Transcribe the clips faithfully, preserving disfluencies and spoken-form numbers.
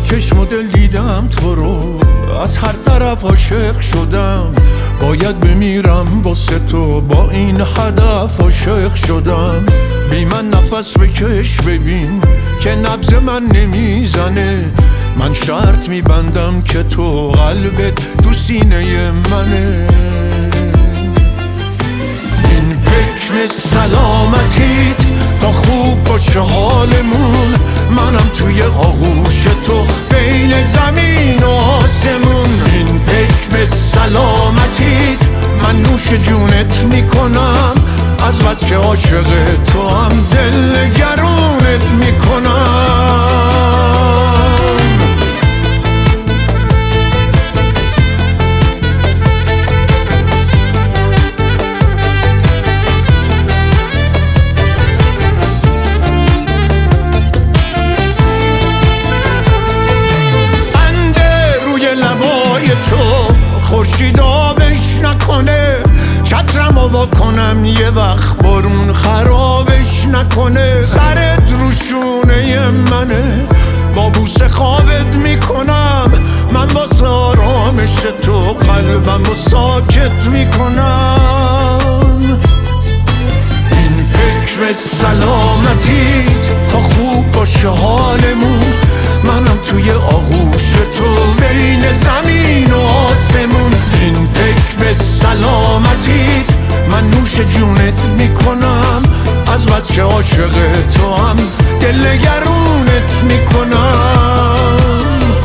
چشم و دل دیدم تو رو، از هر طرف عاشق شدم. باید بمیرم واسه تو، با این هدف عاشق شدم. بی من نفس بکش ببین که نبض من نمیزنه. من شرط میبندم که تو قلبت تو سینه منه. این حکم سلامتیت تا خوب باشه حالمون. منم توی آغوش تو بین زمین و آسمون. این حکم سلامتیت من نوش جونت میکنم. از بس که عاشق تو هم دل گرونت میکنم. خورشید آبش نکنه، چترمو وا کنم یه وقت بارون خرابش نکنه. سرت رو شونه منه، با بوسه خوابت میکنم. من واسه آرامش تو قلبم رو ساکت میکنم. این حکم سلامتیت تا خوب باشه حالمون. منم توی آغوش تو بین زمین و آسمون. این حکم سلامتیت من نوش جونت میکنم. از بس که عاشق تو هم دل گرونت میکنم.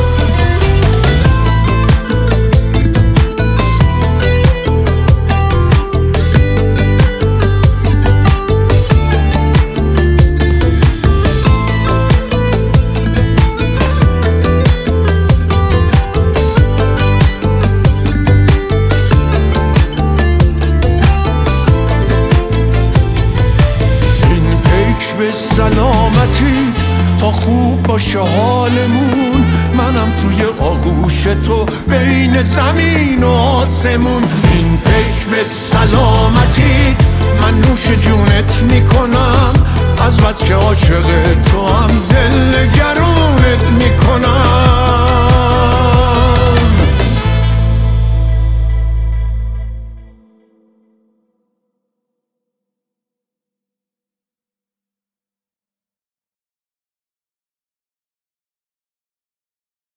به سلامتی تا خوب باشه حالمون. منم توی آغوش تو بین زمین و آسمون. این حکم سلامتی من نوش جونت میکنم. از بس که عاشق تو هم